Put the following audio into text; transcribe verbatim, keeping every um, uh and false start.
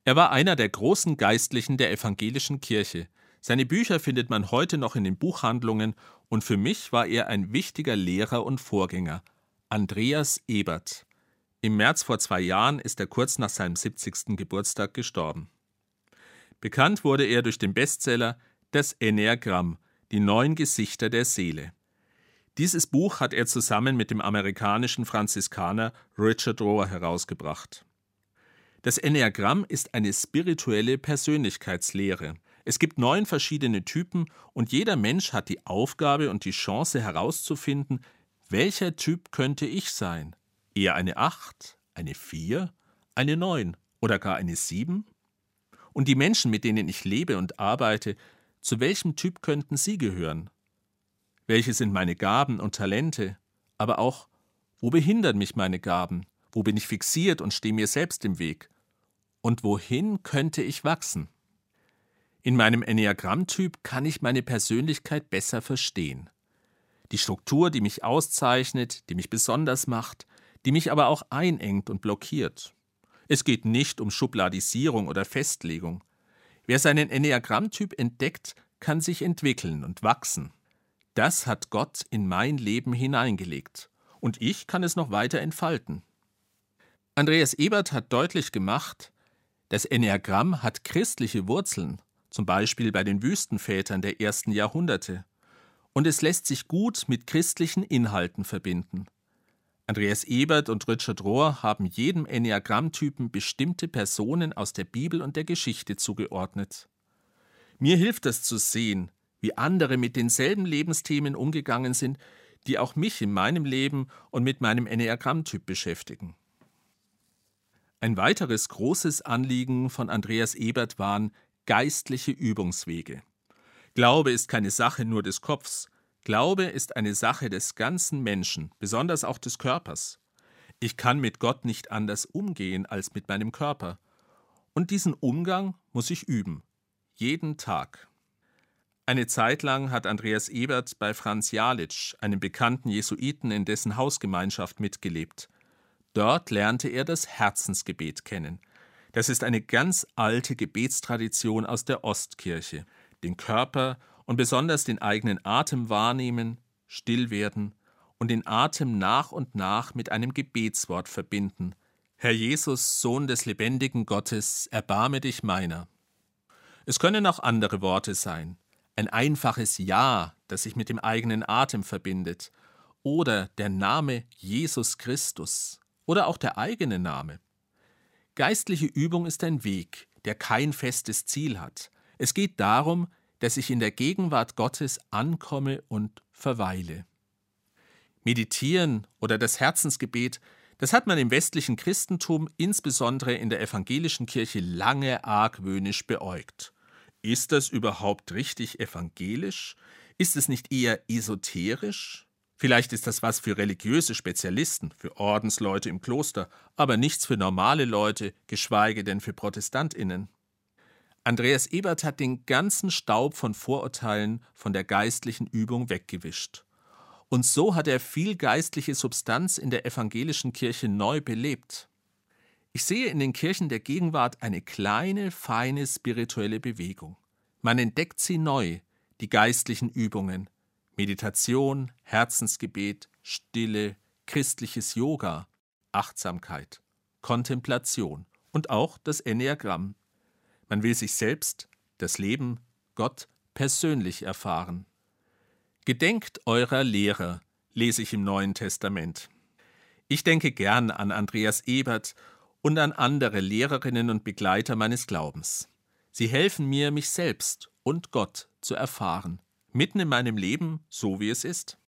Er war einer der großen Geistlichen der evangelischen Kirche. Seine Bücher findet man heute noch in den Buchhandlungen und für mich war er ein wichtiger Lehrer und Vorgänger. Andreas Ebert. Im März vor zwei Jahren ist er kurz nach seinem siebzigsten Geburtstag gestorben. Bekannt wurde er durch den Bestseller Das Enneagramm, die neun Gesichter der Seele. Dieses Buch hat er zusammen mit dem amerikanischen Franziskaner Richard Rohr herausgebracht. Das Enneagramm ist eine spirituelle Persönlichkeitslehre. Es gibt neun verschiedene Typen und jeder Mensch hat die Aufgabe und die Chance herauszufinden, welcher Typ könnte ich sein? Eher eine acht, eine vier, eine neun oder gar eine sieben? Und die Menschen, mit denen ich lebe und arbeite, zu welchem Typ könnten sie gehören? Welche sind meine Gaben und Talente? Aber auch, wo behindern mich meine Gaben? Wo bin ich fixiert und stehe mir selbst im Weg? Und wohin könnte ich wachsen? In meinem Enneagrammtyp kann ich meine Persönlichkeit besser verstehen. Die Struktur, die mich auszeichnet, die mich besonders macht, die mich aber auch einengt und blockiert. Es geht nicht um Schubladisierung oder Festlegung. Wer seinen Enneagrammtyp entdeckt, kann sich entwickeln und wachsen. Das hat Gott in mein Leben hineingelegt. Und ich kann es noch weiter entfalten. Andreas Ebert hat deutlich gemacht, das Enneagramm hat christliche Wurzeln, zum Beispiel bei den Wüstenvätern der ersten Jahrhunderte. Und es lässt sich gut mit christlichen Inhalten verbinden. Andreas Ebert und Richard Rohr haben jedem Enneagrammtypen bestimmte Personen aus der Bibel und der Geschichte zugeordnet. Mir hilft das zu sehen, wie andere mit denselben Lebensthemen umgegangen sind, die auch mich in meinem Leben und mit meinem Enneagrammtyp beschäftigen. Ein weiteres großes Anliegen von Andreas Ebert waren geistliche Übungswege. Glaube ist keine Sache nur des Kopfs. Glaube ist eine Sache des ganzen Menschen, besonders auch des Körpers. Ich kann mit Gott nicht anders umgehen als mit meinem Körper. Und diesen Umgang muss ich üben. Jeden Tag. Eine Zeit lang hat Andreas Ebert bei Franz Jalitsch, einem bekannten Jesuiten, in dessen Hausgemeinschaft mitgelebt. Dort lernte er das Herzensgebet kennen. Das ist eine ganz alte Gebetstradition aus der Ostkirche. Den Körper und besonders den eigenen Atem wahrnehmen, still werden und den Atem nach und nach mit einem Gebetswort verbinden. Herr Jesus, Sohn des lebendigen Gottes, erbarme dich meiner. Es können auch andere Worte sein. Ein einfaches Ja, das sich mit dem eigenen Atem verbindet. Oder der Name Jesus Christus. Oder auch der eigene Name. Geistliche Übung ist ein Weg, der kein festes Ziel hat. Es geht darum, dass ich in der Gegenwart Gottes ankomme und verweile. Meditieren oder das Herzensgebet, das hat man im westlichen Christentum, insbesondere in der evangelischen Kirche, lange argwöhnisch beäugt. Ist das überhaupt richtig evangelisch? Ist es nicht eher esoterisch? Vielleicht ist das was für religiöse Spezialisten, für Ordensleute im Kloster, aber nichts für normale Leute, geschweige denn für ProtestantInnen. Andreas Ebert hat den ganzen Staub von Vorurteilen von der geistlichen Übung weggewischt. Und so hat er viel geistliche Substanz in der evangelischen Kirche neu belebt. Ich sehe in den Kirchen der Gegenwart eine kleine, feine spirituelle Bewegung. Man entdeckt sie neu, die geistlichen Übungen. Meditation, Herzensgebet, Stille, christliches Yoga, Achtsamkeit, Kontemplation und auch das Enneagramm. Man will sich selbst, das Leben, Gott persönlich erfahren. Gedenkt eurer Lehrer, lese ich im Neuen Testament. Ich denke gern an Andreas Ebert und an andere Lehrerinnen und Begleiter meines Glaubens. Sie helfen mir, mich selbst und Gott zu erfahren. Mitten in meinem Leben, so wie es ist.